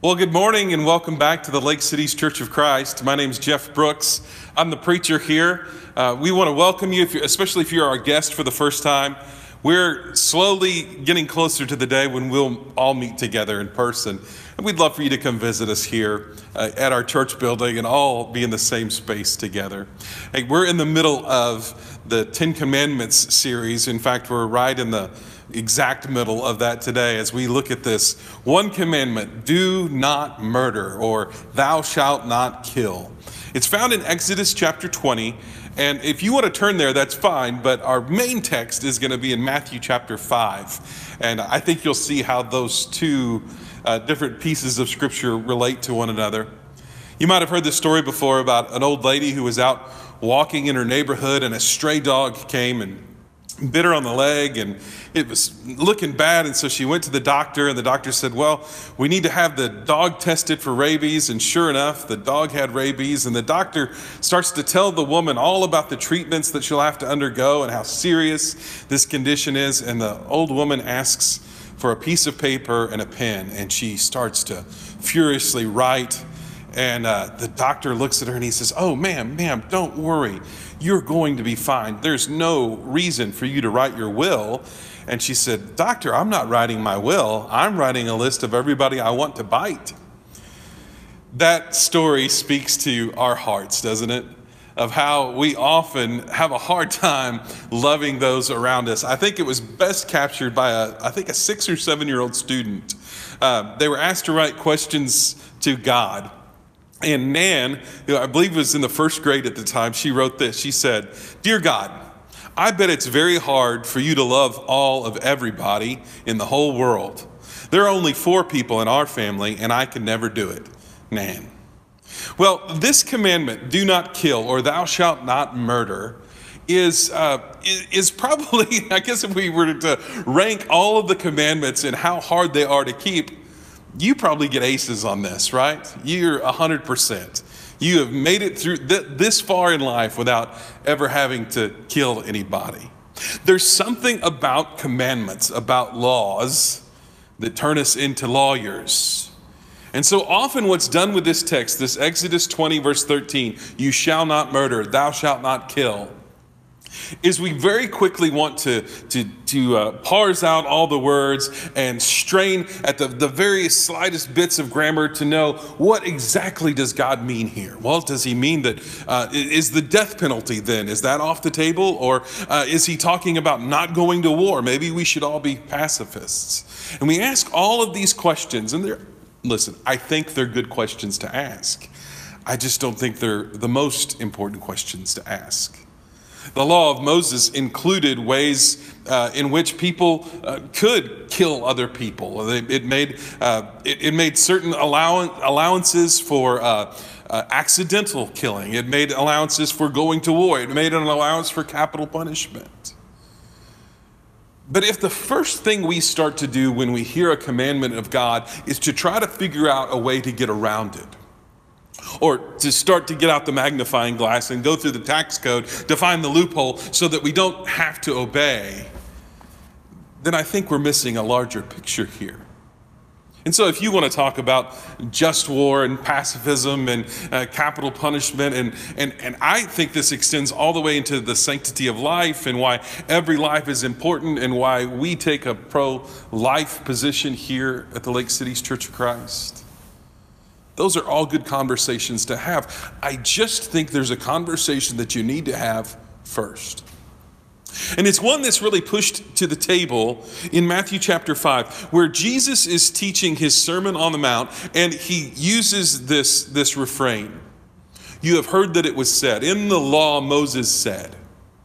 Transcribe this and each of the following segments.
Well, good morning and welcome back to the Lake Cities Church of Christ. My name is Jeff Brooks. I'm the preacher here. We want to welcome you, especially if you're our guest for the first time. We're slowly getting closer to the day when we'll all meet together in person. And we'd love for you to come visit us here at our church building and all be in the same space together. Hey, we're in the middle of the Ten Commandments series. In fact, we're right in the exact middle of that today as we look at this one commandment: do not murder, or thou shalt not kill. It's found in Exodus chapter 20, and if you want to turn there, that's fine, but our main text is going to be in Matthew chapter 5, and I think you'll see how those two different pieces of scripture relate to one another. You might have heard this story before about an old lady who was out walking in her neighborhood, and a stray dog came and bit her on the leg, and it was looking bad, and so she went to the doctor, and the doctor said, well, we need to have the dog tested for rabies. And sure enough, the dog had rabies, and the doctor starts to tell the woman all about the treatments that she'll have to undergo and how serious this condition is. And the old woman asks for a piece of paper and a pen, and she starts to furiously write. And the doctor looks at her and he says, oh, ma'am, don't worry. You're going to be fine. There's no reason for you to write your will. And she said, doctor, I'm not writing my will. I'm writing a list of everybody I want to bite. That story speaks to our hearts, doesn't it? Of how we often have a hard time loving those around us. I think it was best captured by a 6 or 7 year old student. They were asked to write questions to God. And Nan, who I believe was in the first grade at the time, she wrote this. She said, dear God, I bet it's very hard for you to love all of everybody in the whole world. There are only 4 people in our family, and I can never do it. Nan. Well, this commandment, do not kill, or thou shalt not murder, is probably, I guess if we were to rank all of the commandments and how hard they are to keep, you probably get aces on this, right? You're 100%. You have made it through this far in life without ever having to kill anybody. There's something about commandments, about laws, that turn us into lawyers. And so often what's done with this text, this Exodus 20 verse 13, you shall not murder, thou shalt not kill, is we very quickly want to parse out all the words and strain at the various slightest bits of grammar to know what exactly does God mean here. Well, does he mean that is the death penalty then? Is that off the table? Or is he talking about not going to war? Maybe we should all be pacifists. And we ask all of these questions, and listen, I think they're good questions to ask. I just don't think they're the most important questions to ask. The law of Moses included ways in which people could kill other people. It made certain allowances for accidental killing. It made allowances for going to war. It made an allowance for capital punishment. But if the first thing we start to do when we hear a commandment of God is to try to figure out a way to get around it, or to start to get out the magnifying glass and go through the tax code to find the loophole so that we don't have to obey, then I think we're missing a larger picture here. And so if you want to talk about just war and pacifism and capital punishment, and I think this extends all the way into the sanctity of life and why every life is important and why we take a pro-life position here at the Lake Cities Church of Christ. Those are all good conversations to have. I just think there's a conversation that you need to have first. And it's one that's really pushed to the table in Matthew chapter 5, where Jesus is teaching his Sermon on the Mount, and he uses this refrain. You have heard that it was said, in the law Moses said,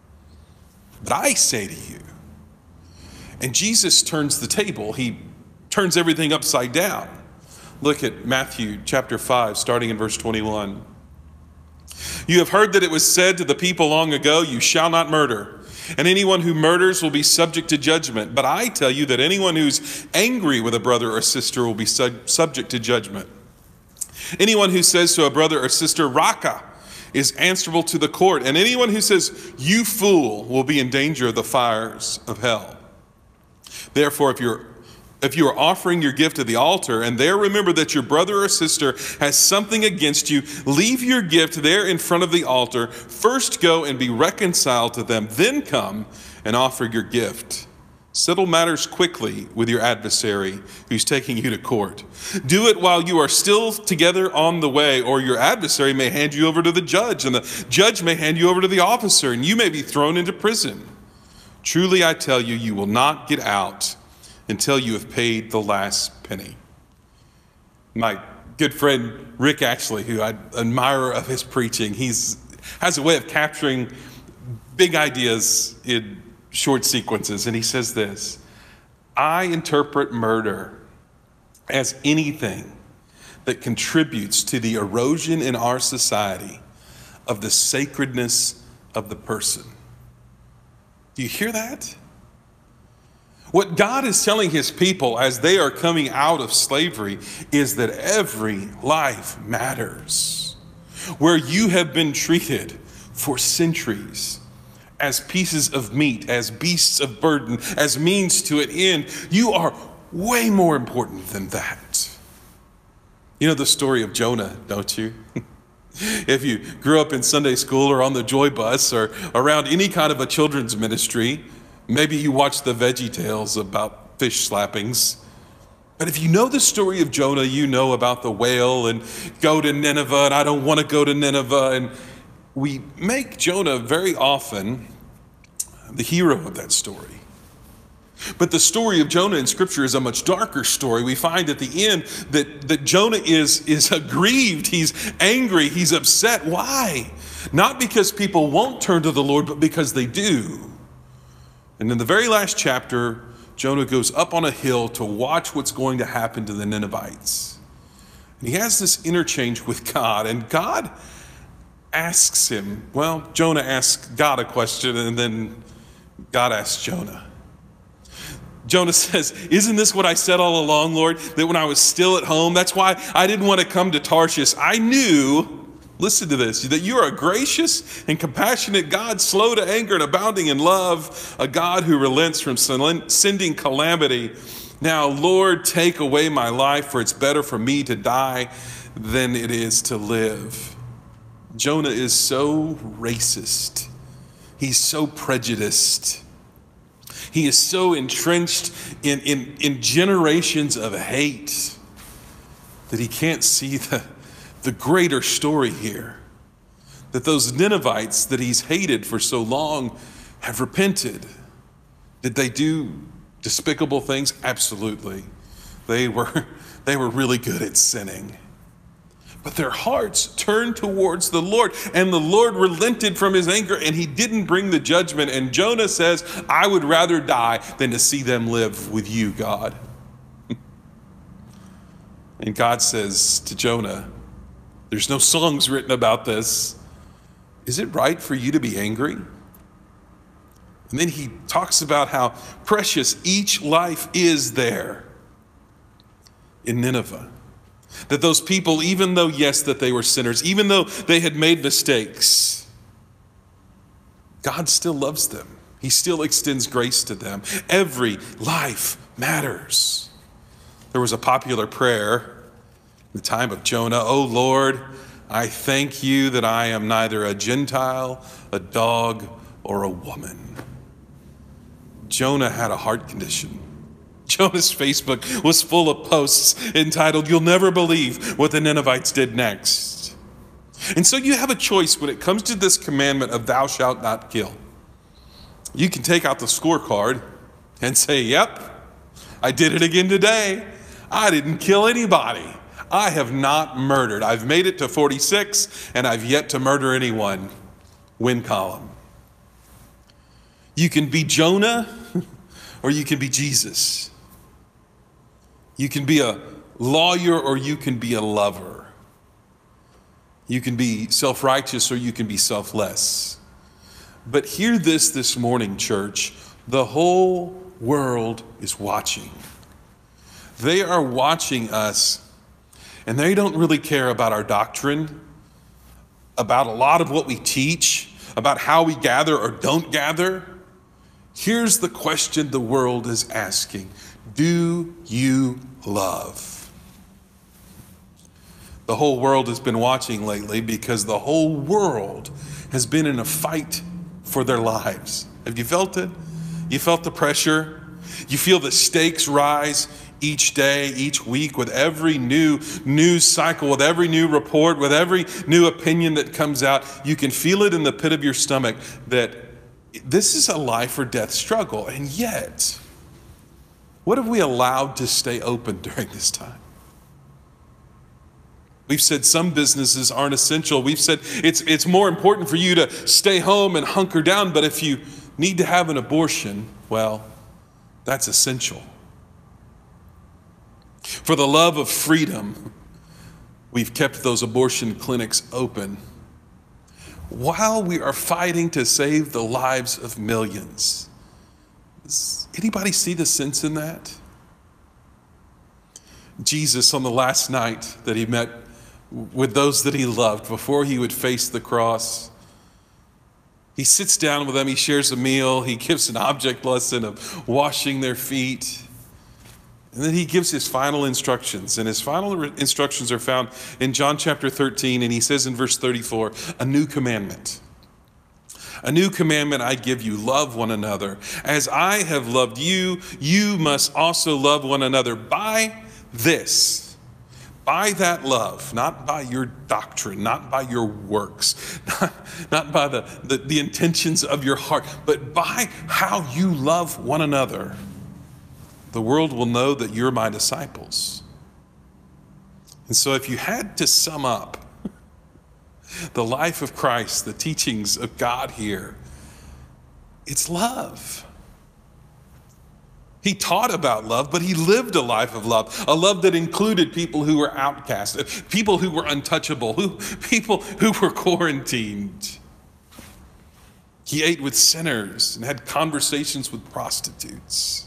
but I say to you. And Jesus turns the table. He turns everything upside down. Look at Matthew chapter 5, starting in verse 21. You have heard that it was said to the people long ago, you shall not murder, and anyone who murders will be subject to judgment. But I tell you that anyone who's angry with a brother or sister will be subject to judgment. Anyone who says to a brother or sister, Raka, is answerable to the court. And anyone who says, you fool, will be in danger of the fires of hell. Therefore, if your If you are offering your gift at the altar and there remember that your brother or sister has something against you, leave your gift there in front of the altar. First go and be reconciled to them, then come and offer your gift. Settle matters quickly with your adversary who's taking you to court. Do it while you are still together on the way, or your adversary may hand you over to the judge, and the judge may hand you over to the officer, and you may be thrown into prison. Truly, I tell you, you will not get out until you have paid the last penny. My good friend Rick Ashley, who I admire of his preaching, has a way of capturing big ideas in short sequences, and he says this: I interpret murder as anything that contributes to the erosion in our society of the sacredness of the person. Do you hear that? What God is telling his people as they are coming out of slavery is that every life matters. Where you have been treated for centuries as pieces of meat, as beasts of burden, as means to an end, you are way more important than that. You know the story of Jonah, don't you? If you grew up in Sunday school or on the Joy Bus or around any kind of a children's ministry, maybe you watched the Veggie Tales about fish slappings. But if you know the story of Jonah, you know about the whale and go to Nineveh, and I don't want to go to Nineveh. And we make Jonah very often the hero of that story. But the story of Jonah in Scripture is a much darker story. We find at the end that Jonah is aggrieved, he's angry, he's upset. Why? Not because people won't turn to the Lord, but because they do. And in the very last chapter, Jonah goes up on a hill to watch what's going to happen to the Ninevites. And he has this interchange with God, and God asks him, well, Jonah asks God a question, and then God asks Jonah. Jonah says, isn't this what I said all along, Lord, that when I was still at home, that's why I didn't want to come to Tarshish. I knew, listen to this, that you are a gracious and compassionate God, slow to anger and abounding in love, a God who relents from sending calamity. Now, Lord, take away my life, for it's better for me to die than it is to live. Jonah is so racist. He's so prejudiced. He is so entrenched in generations of hate that he can't see the greater story here. That those Ninevites that he's hated for so long have repented. Did they do despicable things? Absolutely. They were really good at sinning. But their hearts turned towards the Lord, and the Lord relented from his anger, and he didn't bring the judgment. And Jonah says, I would rather die than to see them live with you, God. And God says to Jonah, there's no songs written about this. Is it right for you to be angry? And then he talks about how precious each life is there in Nineveh. That those people, even though, yes, that they were sinners, even though they had made mistakes, God still loves them. He still extends grace to them. Every life matters. There was a popular prayer in the time of Jonah, "Oh Lord, I thank you that I am neither a Gentile, a dog, or a woman." Jonah had a heart condition. Jonah's Facebook was full of posts entitled, "You'll never believe what the Ninevites did next." And so you have a choice when it comes to this commandment of thou shalt not kill. You can take out the scorecard and say, yep, I did it again today. I didn't kill anybody. I have not murdered. I've made it to 46 and I've yet to murder anyone. Win column. You can be Jonah or you can be Jesus. You can be a lawyer or you can be a lover. You can be self-righteous or you can be selfless. But hear this morning, church. The whole world is watching. They are watching us, and they don't really care about our doctrine, about a lot of what we teach, about how we gather or don't gather. Here's the question the world is asking. Do you love? The whole world has been watching lately because the whole world has been in a fight for their lives. Have you felt it? You felt the pressure? You feel the stakes rise each day, each week, with every new news cycle, with every new report, with every new opinion that comes out. You can feel it in the pit of your stomach that this is a life or death struggle. And yet, what have we allowed to stay open during this time? We've said some businesses aren't essential. We've said it's more important for you to stay home and hunker down, but if you need to have an abortion, well, that's essential. For the love of freedom, we've kept those abortion clinics open while we are fighting to save the lives of millions. Does anybody see the sense in that? Jesus, on the last night that he met with those that he loved before he would face the cross, he sits down with them, he shares a meal, he gives an object lesson of washing their feet. And then he gives his final instructions. And his final instructions are found in John chapter 13. And he says in verse 34, a new commandment. A new commandment I give you, love one another. As I have loved you, you must also love one another. By this, by that love, not by your doctrine, not by your works, not by the intentions of your heart, but by how you love one another, the world will know that you're my disciples. And so if you had to sum up the life of Christ, the teachings of God here, it's love. He taught about love, but he lived a life of love, a love that included people who were outcast, people who were untouchable, people who were quarantined. He ate with sinners and had conversations with prostitutes.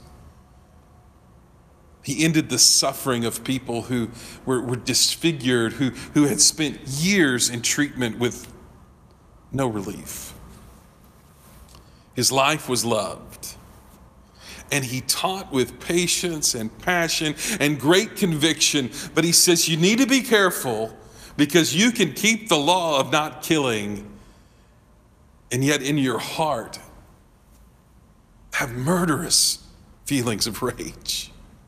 He ended the suffering of people who were disfigured, who had spent years in treatment with no relief. His life was loved. And he taught with patience and passion and great conviction. But he says you need to be careful because you can keep the law of not killing and yet in your heart have murderous feelings of rage.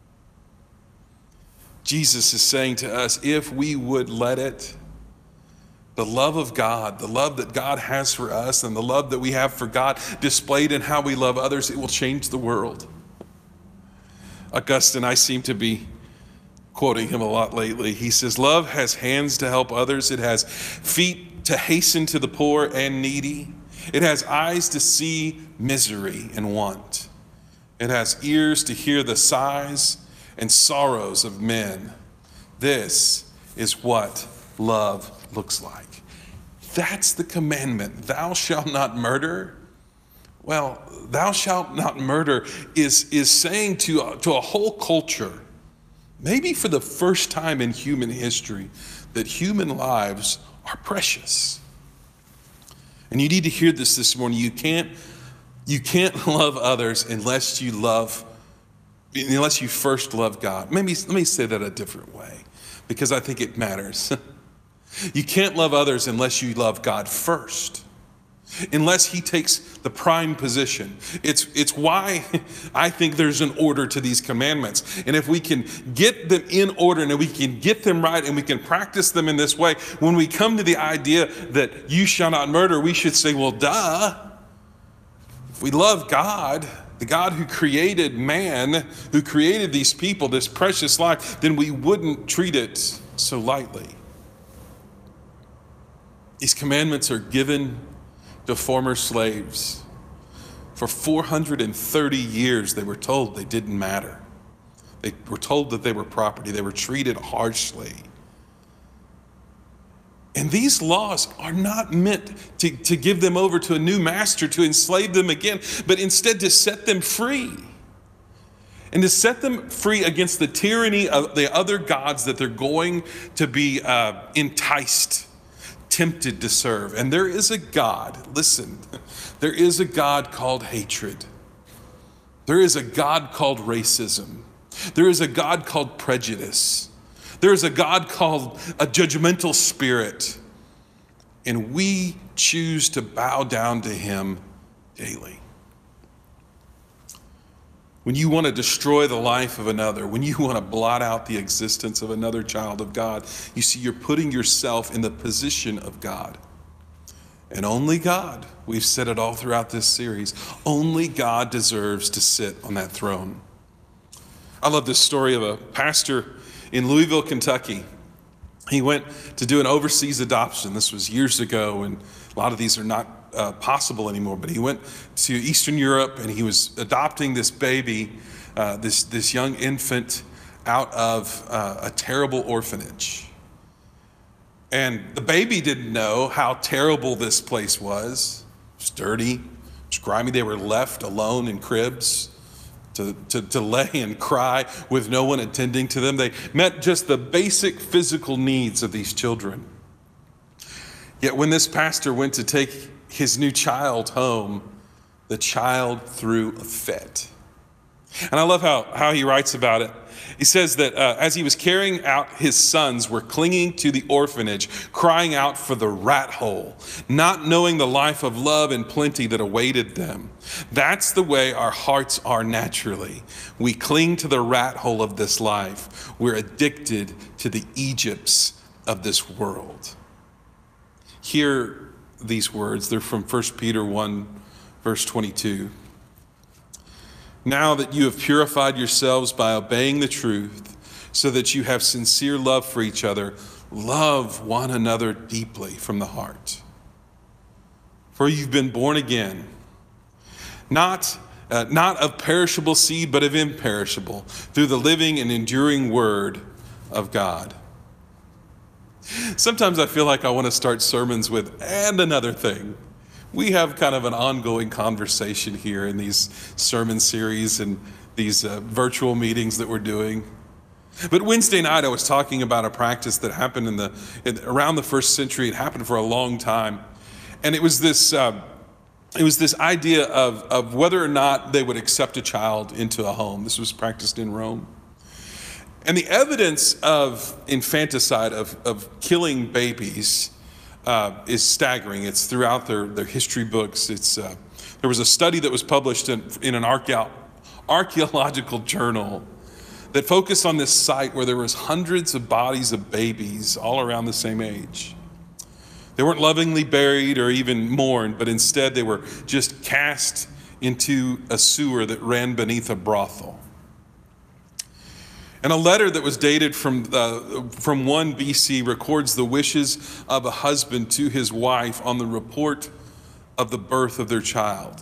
Jesus is saying to us, if we would let it, the love of God, the love that God has for us and the love that we have for God displayed in how we love others, it will change the world. Augustine, I seem to be quoting him a lot lately. He says, love has hands to help others. It has feet to hasten to the poor and needy. It has eyes to see misery and want. It has ears to hear the sighs and sorrows of men. This is what love looks like. That's the commandment. Thou shalt not murder. Well, thou shalt not murder is saying to a whole culture, maybe for the first time in human history, that human lives are precious. And you need to hear this morning. You can't love others unless you first love God. Let me say that a different way, because I think it matters. You can't love others unless you love God first, unless he takes the prime position. It's why I think there's an order to these commandments. And if we can get them in order and we can get them right and we can practice them in this way, when we come to the idea that you shall not murder, we should say, well, duh. If we love God, the God who created man, who created these people, this precious life, then we wouldn't treat it so lightly. These commandments are given to former slaves. For 430 years, they were told they didn't matter. They were told that they were property. They were treated harshly. And these laws are not meant to give them over to a new master, to enslave them again, but instead to set them free. And to set them free against the tyranny of the other gods that they're going to be enticed, tempted to serve. And there is a God, listen, there is a God called hatred. There is a God called racism. There is a God called prejudice. There is a God called a judgmental spirit. And we choose to bow down to him daily. When you want to destroy the life of another, when you want to blot out the existence of another child of God, you see, you're putting yourself in the position of God. And only God, we've said it all throughout this series, only God deserves to sit on that throne. I love this story of a pastor in Louisville, Kentucky. He went to do an overseas adoption. This was years ago, and a lot of these are not possible anymore. But he went to Eastern Europe, and he was adopting this baby, this young infant, out of a terrible orphanage. And the baby didn't know how terrible this place was. It was dirty, it was grimy. They were left alone in cribs to lay and cry with no one attending to them. They met just the basic physical needs of these children. Yet when this pastor went to take his new child home, the child threw a fit. And I love how he writes about it. He says that as he was carrying out, his sons were clinging to the orphanage, crying out for the rat hole, not knowing the life of love and plenty that awaited them. That's the way our hearts are naturally. We cling to the rat hole of this life. We're addicted to the Egypts of this world. Hear these words. They're from 1 Peter 1, verse 22. Now that you have purified yourselves by obeying the truth, so that you have sincere love for each other, love one another deeply from the heart. For you've been born again, not of perishable seed, but of imperishable, through the living and enduring word of God. Sometimes I feel like I want to start sermons with, and another thing. We have kind of an ongoing conversation here in these sermon series and these virtual meetings that we're doing. But Wednesday night I was talking about a practice that happened around the first century. It happened for a long time. And it was this idea of whether or not they would accept a child into a home. This was practiced in Rome. And the evidence of infanticide, of killing babies, is staggering. It's throughout their history books. There was a study that was published in an archaeological journal that focused on this site where there was hundreds of bodies of babies all around the same age. They weren't lovingly buried or even mourned, but instead they were just cast into a sewer that ran beneath a brothel. And a letter that was dated from 1 BC records the wishes of a husband to his wife on the report of the birth of their child.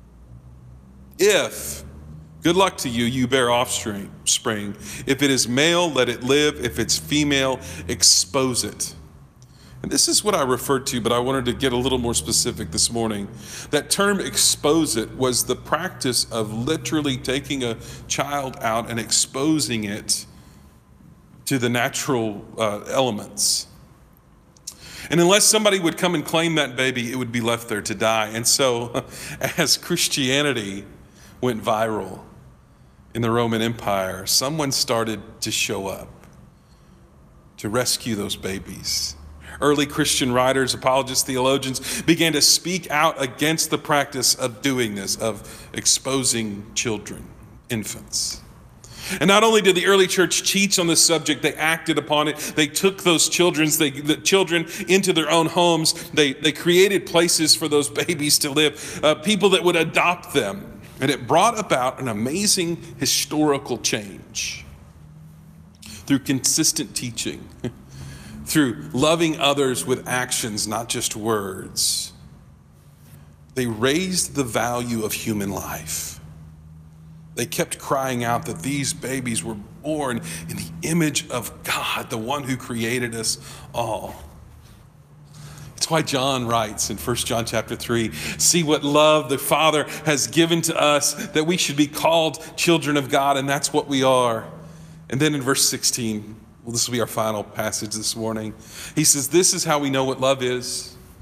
If, good luck to you, you bear offspring. If it is male, let it live. If it's female, expose it. And this is what I referred to, but I wanted to get a little more specific this morning. That term, expose it, was the practice of literally taking a child out and exposing it to the natural elements. And unless somebody would come and claim that baby, it would be left there to die. And so, as Christianity went viral in the Roman Empire, someone started to show up to rescue those babies. Early Christian writers, apologists, theologians began to speak out against the practice of doing this, of exposing children, infants. And not only did the early church teach on this subject, they acted upon it. They took those the children into their own homes. They created places for those babies to live, people that would adopt them. And it brought about an amazing historical change through consistent teaching, through loving others with actions, not just words. They raised the value of human life. They kept crying out that these babies were born in the image of God, the one who created us all. It's why John writes in 1 John chapter 3, see what love the Father has given to us, that we should be called children of God, and that's what we are. And then in verse 16, well, this will be our final passage this morning. He says, this is how we know what love is.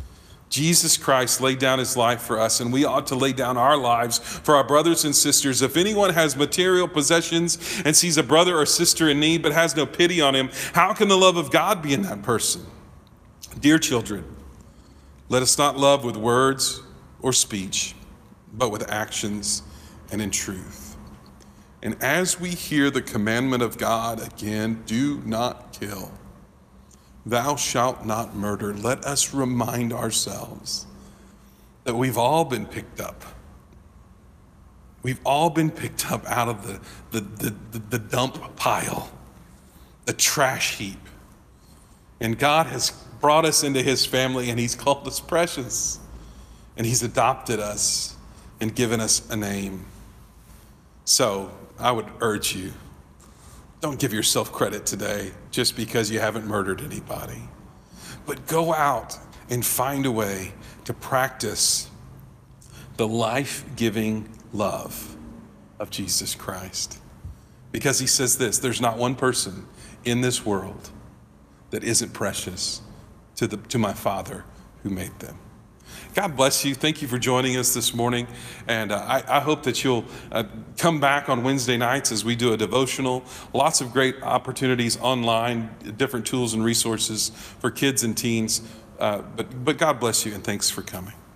Jesus Christ laid down his life for us, and we ought to lay down our lives for our brothers and sisters. If anyone has material possessions and sees a brother or sister in need but has no pity on him, how can the love of God be in that person? Dear children, let us not love with words or speech, but with actions and in truth. And as we hear the commandment of God again, do not kill. Thou shalt not murder. Let us remind ourselves that we've all been picked up. We've all been picked up out of the dump pile, the trash heap. And God has brought us into his family, and he's called us precious. And he's adopted us and given us a name. So I would urge you, don't give yourself credit today just because you haven't murdered anybody. But go out and find a way to practice the life-giving love of Jesus Christ. Because he says this, there's not one person in this world that isn't precious to my Father who made them. God bless you. Thank you for joining us this morning. And I hope that you'll come back on Wednesday nights as we do a devotional. Lots of great opportunities online, different tools and resources for kids and teens. But God bless you, and thanks for coming.